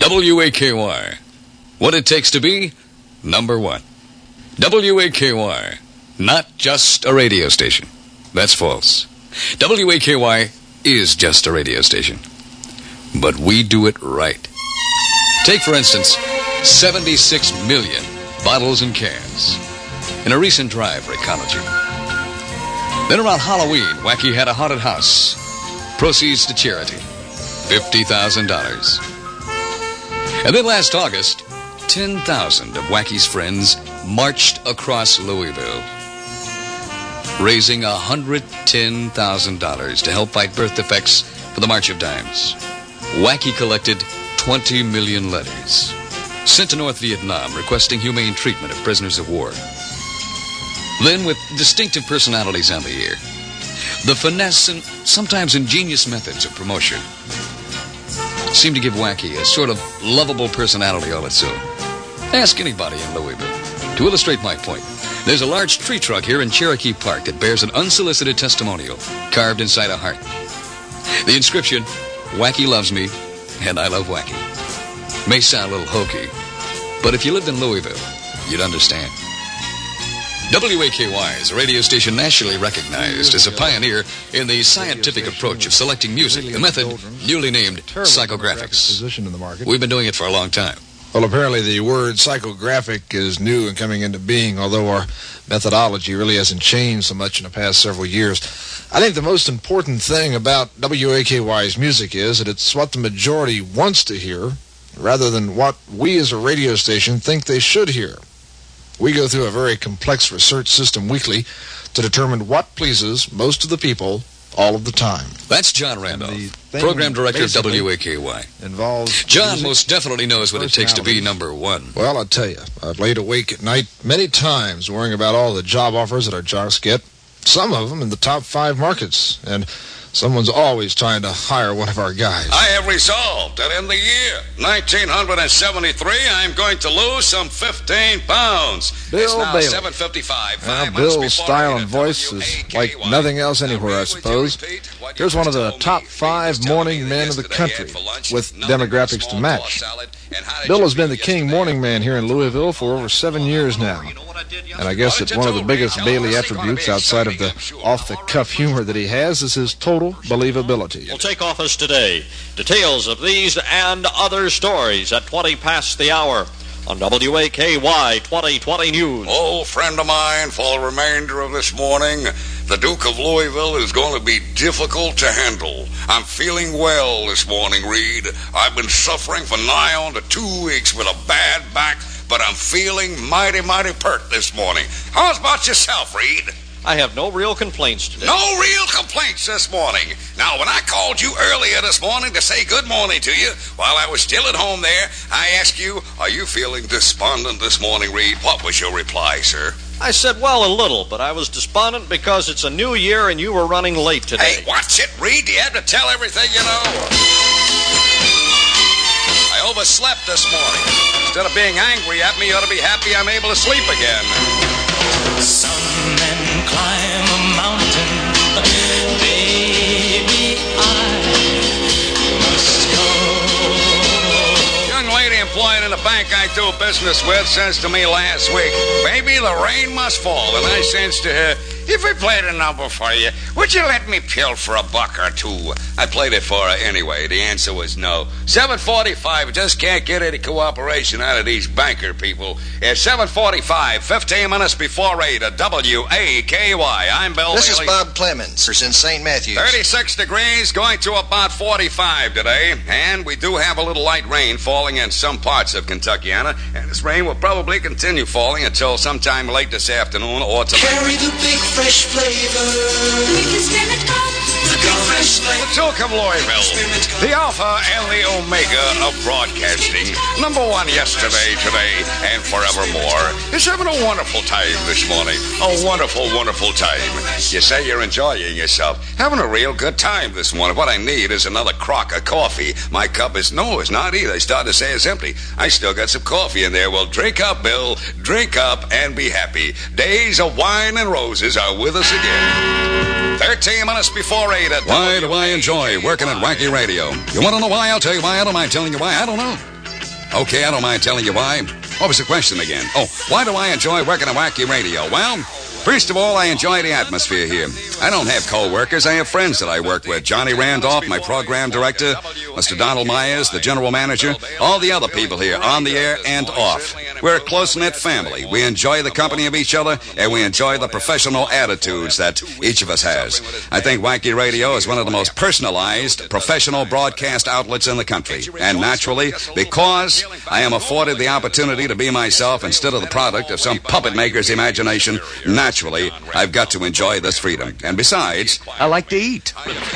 WAKY. What it takes to be number one. WAKY. Not just a radio station. That's false. WAKY is just a radio station. But we do it right. Take, for instance, 76 million bottles and cans in a recent drive for ecology. Then around Halloween, Wacky had a haunted house. Proceeds to charity, $50,000. And then last August, 10,000 of Wacky's friends marched across Louisville, raising $110,000 to help fight birth defects for the March of Dimes. Wacky collected 20 million letters sent to North Vietnam requesting humane treatment of prisoners of war. Then, with distinctive personalities on the air, the finesse and sometimes ingenious methods of promotion seem to give Wacky a sort of lovable personality all its own. Ask anybody in Louisville. To illustrate my point, there's a large tree trunk here in Cherokee Park that bears an unsolicited testimonial carved inside a heart. The inscription, Wacky loves me, and I love Wacky. May sound a little hokey, but if you lived in Louisville, you'd understand. WAKY is a radio station nationally recognized as a pioneer in the scientific approach of selecting music, the method newly named psychographics. We've been doing it for a long time. Well, apparently the word psychographic is new and coming into being, although our methodology really hasn't changed so much in the past several years. I think the most important thing about WAKY's music is that it's what the majority wants to hear, rather than what we as a radio station think they should hear. We go through a very complex research system weekly to determine what pleases most of the people all of the time. That's John Randolph, program director of WAKY. John most definitely knows what it takes to be number one. Well, I'll tell you, I've laid awake at night many times worrying about all the job offers that our jocks get, some of them in the top 5 markets, and someone's always trying to hire one of our guys. I have resolved that in the year 1973, I'm going to lose some 15 pounds. Bill Bailey. 7:55. Well, Bill's style and voice is like nothing else anywhere, I suppose. Here's one of the top 5 morning men of the country, with demographics to match. Bill has been the king morning man here in Louisville for over 7 years now. And I guess that one of the biggest Bailey attributes outside of the off-the-cuff humor that he has is his total believability. We'll take office today. Details of these and other stories at 20 past the hour on WAKY 2020 News. Old friend of mine, for the remainder of this morning, the Duke of Louisville is going to be difficult to handle. I'm feeling well this morning, Reed. I've been suffering for nigh on to 2 weeks with a bad back, but I'm feeling mighty pert this morning. How's about yourself, Reed? I have no real complaints today. No real complaints this morning. Now, when I called you earlier this morning to say good morning to you, while I was still at home there, I asked you, are you feeling despondent this morning, Reed? What was your reply, sir? I said, well, a little, but I was despondent because it's a new year and you were running late today. Hey, watch it, Reed. Do you have to tell everything you know? I overslept this morning. Instead of being angry at me, you ought to be happy I'm able to sleep again. Some men climb a mountain, baby, I must go. Young lady employed in the bank I do business with says to me last week, baby, the rain must fall. And I says to her, if I played a number for you, would you let me pill for $1 or $2? I played it for her anyway. The answer was no. 7:45, just can't get any cooperation out of these banker people. It's 7:45, 15 minutes before 8 at WAKY. I'm Bill This Bailey. is Bob Clemens in St. Matthews. 36 degrees, going to about 45 today. And we do have a little light rain falling in some parts of Kentuckiana. And this rain will probably continue falling until sometime late this afternoon or tonight. Carry the big fresh flavor. Make it spearmint cup. The big fresh flavor. The Duke of Louisville, the Alpha and the Omega of broadcasting. Number one yesterday, today, and forevermore. Is having a wonderful time this morning. A wonderful, wonderful time. You say you're enjoying yourself. Having a real good time this morning. What I need is another crock of coffee. My cup is not either. I started to say it's empty. I still got some coffee in there. Well, drink up, Bill. Drink up and be happy. Days of wine and roses are with us again. 13 minutes before 8 at Why do I enjoy working at Wacky Radio? You want to know why? I'll tell you why. I don't mind telling you why. I don't know. Okay, I don't mind telling you why. What was the question again? Oh, why do I enjoy working at Wacky Radio? Well, first of all, I enjoy the atmosphere here. I don't have co-workers. I have friends that I work with. Johnny Randolph, my program director, Mr. Donald Myers, the general manager, all the other people here, on the air and off. We're a close-knit family. We enjoy the company of each other, and we enjoy the professional attitudes that each of us has. I think Wacky Radio is one of the most personalized, professional broadcast outlets in the country. And naturally, because I am afforded the opportunity to be myself instead of the product of some puppet maker's imagination, naturally, I've got to enjoy this freedom. And besides, I like to eat.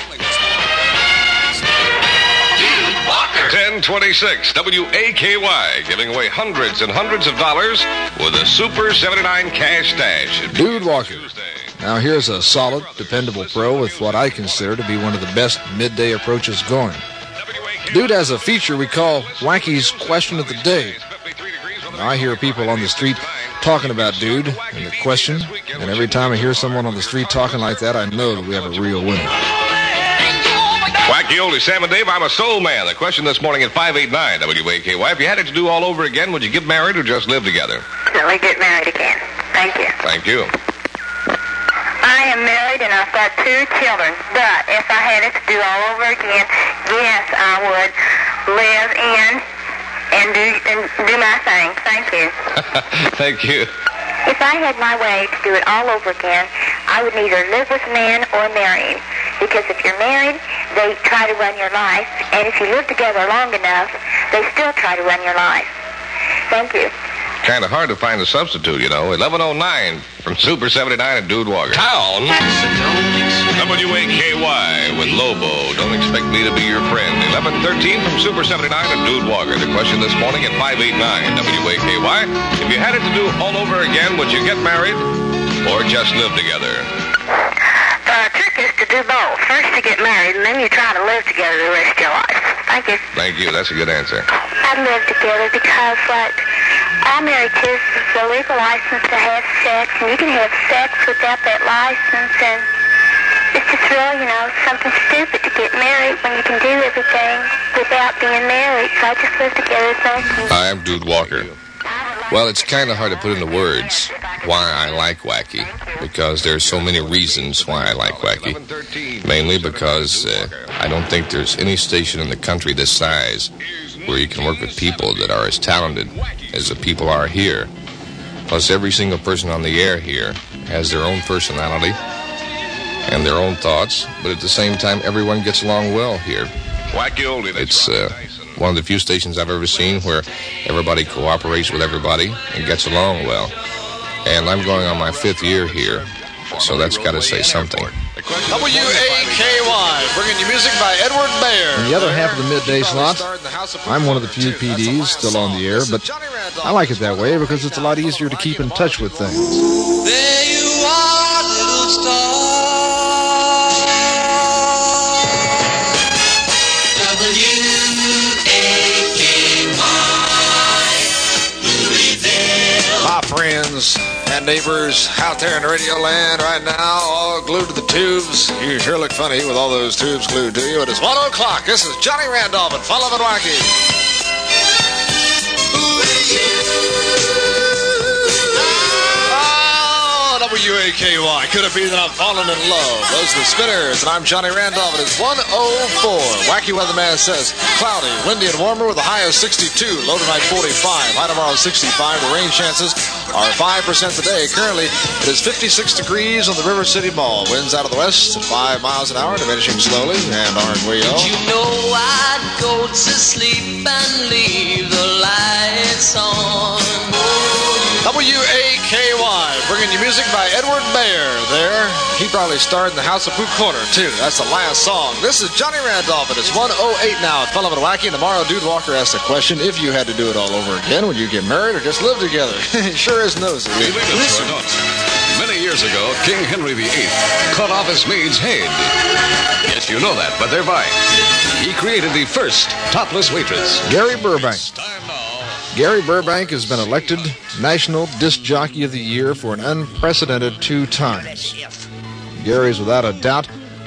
1026 WAKY, giving away hundreds and hundreds of dollars with a Super 79 cash dash. Dude Walker. Now here's a solid, dependable pro with what I consider to be one of the best midday approaches going. Dude has a feature we call Wacky's Question of the Day. Now, I hear people on the street talking about Dude and the question, and every time I hear someone on the street talking like that, I know that we have a real winner. Wacky Oldie, Sam and Dave, I'm a soul man. The question this morning at 589 WAKY. If you had it to do all over again, would you get married or just live together? Really get married again. Thank you. Thank you. I am married and I've got 2 children, but if I had it to do all over again, yes, I would live in and do my thing. Thank you. Thank you. If I had my way to do it all over again, I would neither live with men or marry him. Because if you're married, they try to run your life, and if you live together long enough, they still try to run your life. Thank you. Kind of hard to find a substitute, you know. 1109 from Super 79 and Dude Walker. Town. WAKY with Lobo. Don't expect me to be your friend. 1113 from Super 79 and Dude Walker. The question this morning at 589 WAKY. If you had it to do all over again, would you get married or just live together? The trick is to do both. First you get married, and then you try to live together the rest of your life. Thank you. Thank you. That's a good answer. I'd live together because, all married kids is a legal license to have sex, and you can have sex without that license, and it's just really, something stupid to get married when you can do everything without being married. So I just live together. Thank you. Hi, I'm Dude Walker. Well, it's kind of hard to put into words why I like Wacky, because there's so many reasons why I like Wacky. Mainly because I don't think there's any station in the country this size where you can work with people that are as talented as the people are here. Plus, every single person on the air here has their own personality and their own thoughts, but at the same time, everyone gets along well here. It's one of the few stations I've ever seen where everybody cooperates with everybody and gets along well. And I'm going on my 5th year here, so that's got to say something. WAKY, bringing you music by Edward Baer. In the other half of the midday slot, I'm one of the few PDs still on the air, but I like it that way because it's a lot easier to keep in touch with things. There you are, little star. My friends and neighbors out there in radio land right now, all glued to the tubes. You sure look funny with all those tubes glued to you. It is 1 o'clock. This is Johnny Randolph and Full of It Wacky. WAKY, could it be that I'm falling in love? Those are the Spinners, and I'm Johnny Randolph. It is 1:04. Wacky Weatherman says cloudy, windy, and warmer with a high of 62. Low tonight 45. High tomorrow 65. The rain chances are 5% today. Currently, it is 56 degrees on the River City Mall. Winds out of the west at 5 miles an hour, diminishing slowly. And aren't we all? You know I'd go to sleep and leave the lights on. WAKY, bringing you music by Edward Baer. There, he probably starred in the House of Pooh Corner, too. That's the last song. This is Johnny Randolph. It is 1:08 now at Full of It Wacky. And tomorrow, Dude Walker asks the question, if you had to do it all over again, would you get married or just live together? Sure is nosy. Listen. Many years ago, King Henry VIII cut off his maid's head. Yes, you know that, but they're fine. He created the first topless waitress. Gary Burbank. Gary Burbank has been elected National Disc Jockey of the Year for an unprecedented 2 times. Gary is without a doubt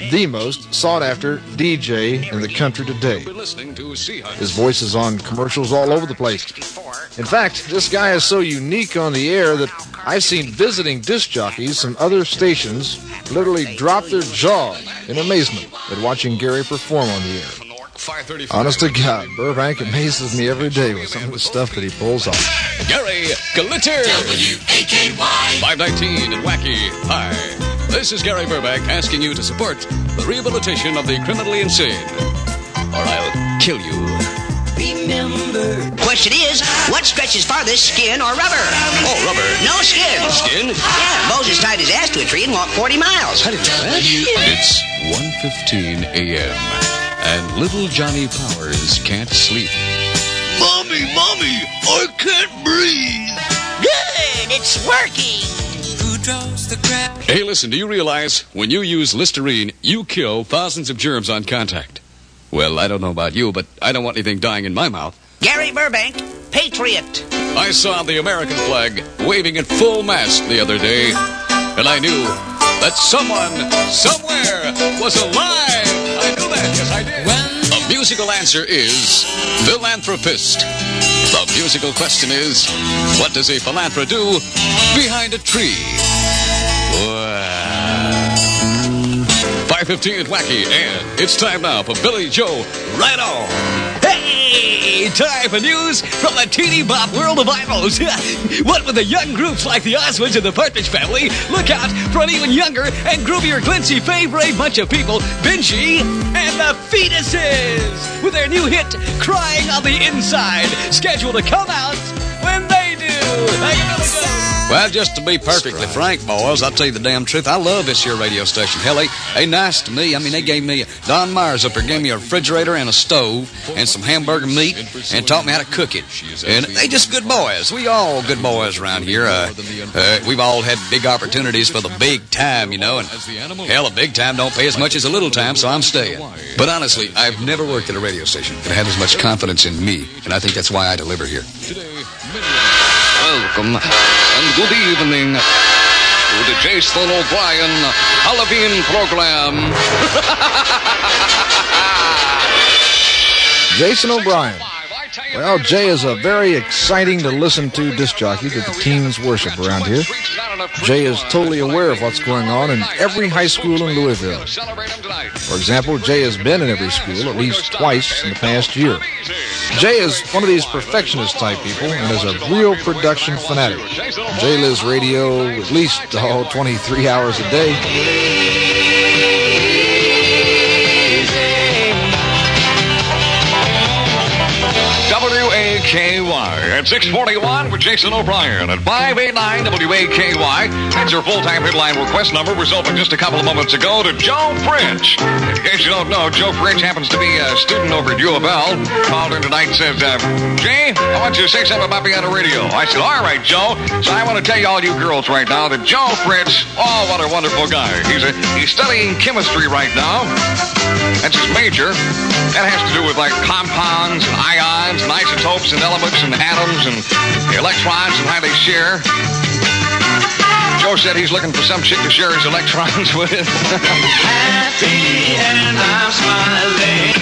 the most sought-after DJ in the country today. His voice is on commercials all over the place. In fact, this guy is so unique on the air that I've seen visiting disc jockeys from other stations literally drop their jaw in amazement at watching Gary perform on the air. Honest to God, Burbank amazes me every day with some of the stuff that he pulls off. Gary Glitter, WAKY 519 and Wacky. Hi, this is Gary Burbank asking you to support the rehabilitation of the criminally insane, or I'll kill you. Remember. Question is, what stretches farthest, skin or rubber? Oh, rubber. No, skin. Skin? Yeah, Moses tied his ass to a tree and walked 40 miles. How did you know that? It's 1:15 a.m. and little Johnny Powers can't sleep. Mommy, I can't breathe. Good, it's working. Who draws the crap? Hey, listen, do you realize when you use Listerine, you kill thousands of germs on contact? Well, I don't know about you, but I don't want anything dying in my mouth. Gary Burbank, patriot. I saw the American flag waving at full mast the other day, and I knew that someone, somewhere, was alive. I knew that, yes I did. The musical answer is philanthropist. The musical question is, what does a philanthropist do behind a tree? Wow. 5:15 at Wacky, and it's time now for Billy Joe Right On. Hey, time for news from the teeny bop world of idols. What with the young groups like the Osmonds and the Partridge Family, look out for an even younger and groovier glitzy favorite bunch of people, Benji and the Fetuses, with their new hit, Crying on the Inside, scheduled to come out when they do. How you doing, Joe? Well, just to be perfectly frank, boys, I'll tell you the damn truth. I love this here radio station. Hell, they nice to me. I mean, they gave me, Don Myers up there gave me a refrigerator and a stove and some hamburger meat and taught me how to cook it. And they just good boys. We all good boys around here. We've all had big opportunities for the big time, you know. And hell, a big time don't pay as much as a little time, so I'm staying. But honestly, I've never worked at a radio station that had as much confidence in me, and I think that's why I deliver here. Welcome and good evening to the Jason O'Brien Halloween program. Jason O'Brien. Well, Jay is a very exciting to listen to disc jockey that the teens worship around here. Jay is totally aware of what's going on in every high school in Louisville. For example, Jay has been in every school at least twice in the past year. Jay is one of these perfectionist type people and is a real production fanatic. Jay lives radio at least 23 hours a day. WAKY at 6:41 with Jason O'Brien at 589 WAKY. That's your full-time headline request number. Was open just a couple of moments ago to Joe French. In case you don't know, Joe French happens to be a student over at U of L. Called in tonight and says, Jay, I want you to say something about me on the radio. I said, all right, Joe. So I want to tell you all you girls right now that Joe French, oh, what a wonderful guy. He's studying chemistry right now. That's his major. That has to do with like compounds and ions and isotopes and elements and atoms and electrons and how they share. Joe said he's looking for some chick to share his electrons with. Happy and I'm smiling.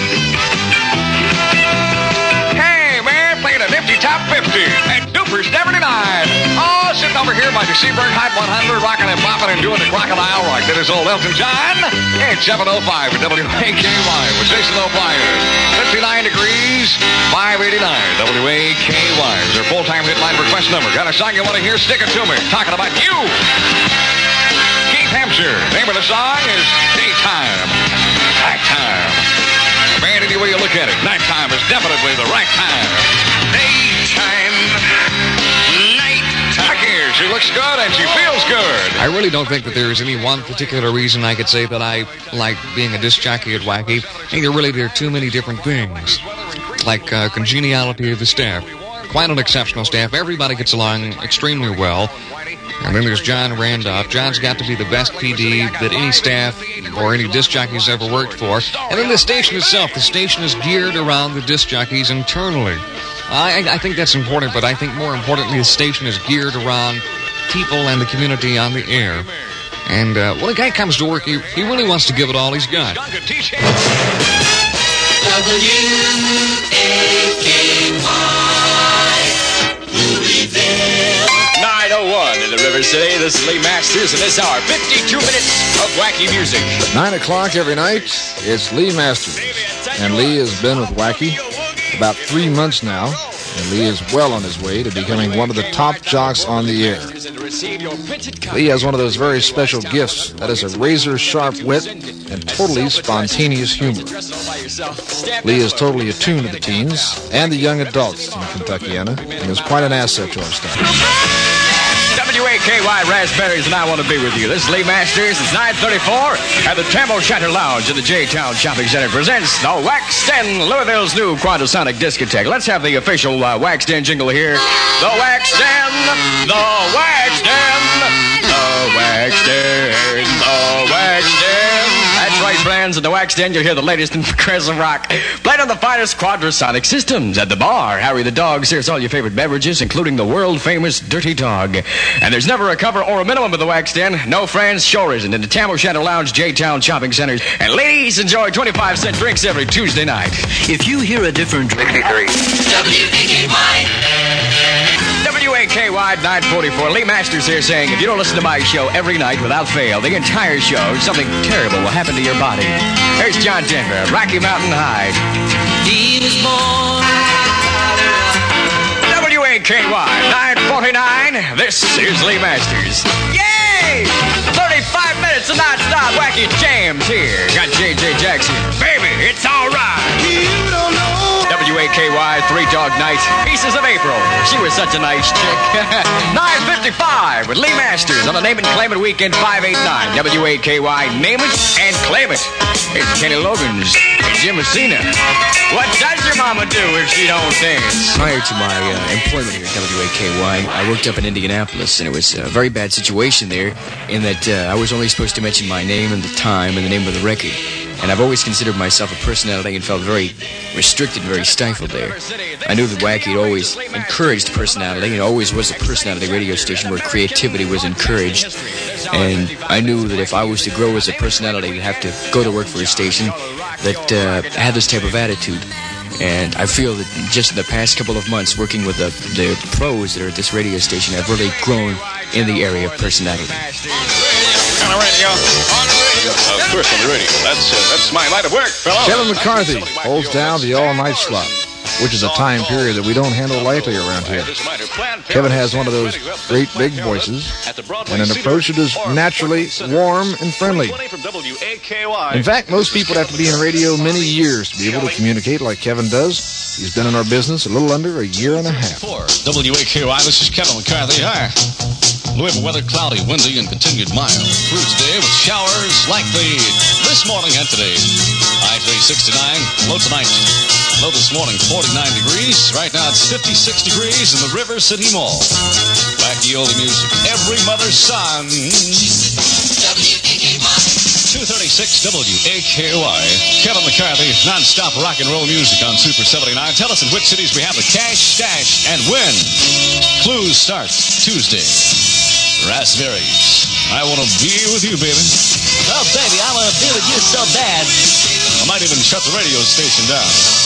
Hey, man, playing a nifty top 50 at Duper 79. Oh, sitting over here by the Seaberg Hot 100, rocking and bopping and doing the crocodile rock. That is old Elton John. It's 7:05 at WAKY with Jason O'Brien. 59 degrees, 589 WAKY is our full-time headline request number. Got a song you want to hear? Stick it to me. Talking about you. Keith Hampshire. Name of the song is Daytime. Nighttime. Man, any way you look at it, nighttime is definitely the right time. Daytime. She looks good and she feels good. I really don't think that there's any one particular reason I could say that I like being a disc jockey at Wacky. I think there are too many different things. Like congeniality of the staff. Quite an exceptional staff. Everybody gets along extremely well. And then there's John Randolph. John's got to be the best PD that any staff or any disc jockeys ever worked for. And then the station itself. The station is geared around the disc jockeys internally. I think that's important, but I think more importantly, the station is geared around people and the community on the air. And when a guy comes to work, he really wants to give it all he's got. Louisville. 9:01 in the River City. This is Lee Masters, and this hour, 52 minutes of wacky music. 9 o'clock every night, it's Lee Masters. And Lee has been with Wacky about 3 months now. And Lee is well on his way to becoming one of the top jocks on the air. Lee has one of those very special gifts. That is a razor-sharp wit and totally spontaneous humor. Lee is totally attuned to the teens and the young adults in Kentuckiana and is quite an asset to our staff. WAKY Raspberries, and I want to be with you. This is Lee Masters. It's 9:34 at the Tam O'Shanter Lounge at the J-Town Shopping Center presents the Wax Den, Louisville's new Quantasonic discotheque. Let's have the official Wax Den jingle here. The Wax Den, the Wax Den, the Wax Den, the Wax Den. That's right, friends. At the Wax Den, you'll hear the latest in progressive rock. Played on the finest Quadrasonic systems. At the bar, Harry the Dog serves all your favorite beverages, including the world-famous Dirty Dog. And there's never a cover or a minimum of the Wax Den. No, friends, sure isn't. In the Tam O'Shanter Lounge, J-Town Shopping Centers. And ladies enjoy 25-cent drinks every Tuesday night. If you hear a different... 63. WAKY 944. Lee Masters here saying, if you don't listen to my show every night without fail, the entire show, something terrible will happen to your body. Here's John Denver, Rocky Mountain High. He was born. WAKY 949. This is Lee Masters. Yay! 35 minutes of non-stop wacky jams here. Got J.J. Jackson. Baby, it's all right. You don't know. WAKY 3 Dog Night. Pieces of April. She was such a nice chick. 9:55 with Lee Masters on the Name It and Claim It Weekend 589. WAKY Name It and Claim It. It's Kenny Loggins and Jim Messina. What does your mama do if she don't dance? Prior to my employment here at WAKY, I worked up in Indianapolis, and it was a very bad situation there in that I was only supposed to mention my name and the time and the name of the record. And I've always considered myself a personality and felt very restricted, very stifled there. I knew that Wacky had always encouraged personality. It always was a personality radio station where creativity was encouraged. And I knew that if I was to grow as a personality, I'd have to go to work for a station that had this type of attitude. And I feel that just in the past couple of months working with the pros that are at this radio station, I've really grown in the area of personality. On the radio. Of course, on the radio. That's my line of work, fellow. Kevin McCarthy holds down the all-night slot, which is a time period that we don't handle lightly around here. Kevin has one of those great big voices and an approach that is naturally warm and friendly. In fact, most people have to be in radio many years to be able to communicate like Kevin does. He's been in our business a little under a year and a half. WAKY, this is Kevin McCarthy. Hi. Louisville weather cloudy, windy, and continued mild through today with showers likely this morning and today. High today 69, low tonight. Low this morning 49 degrees. Right now it's 56 degrees in the River City Mall. Wacky oldie music. Every mother's son. 236 WAKY. Kevin McCarthy, non-stop rock and roll music on Super 79. Tell us in which cities we have the cash, stash, and win. Clues start Tuesday. Raspberries. I want to be with you, baby. Oh, baby, I want to be with you so bad. I might even shut the radio station down.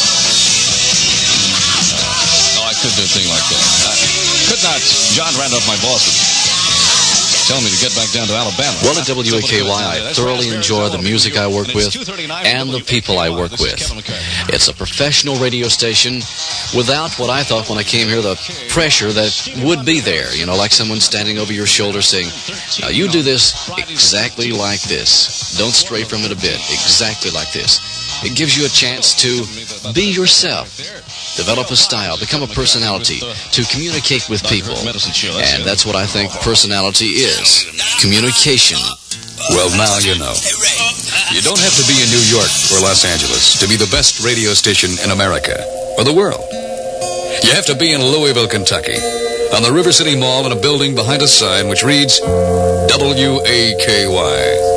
No, I could do a thing like that. I could not. John Randolph, my boss, would tell me to get back down to Alabama. Well, at WAKY, I thoroughly enjoy the music I work with and the people I work with. It's a professional radio station without what I thought when I came here, the pressure that would be there. You know, like someone standing over your shoulder saying, now you do this exactly like this. Don't stray from it a bit. Exactly like this. It gives you a chance to be yourself. Develop a style, become a personality, to communicate with people. And that's what I think personality is. Communication. Well, now you know. You don't have to be in New York or Los Angeles to be the best radio station in America or the world. You have to be in Louisville, Kentucky, on the River City Mall in a building behind a sign which reads WAKY.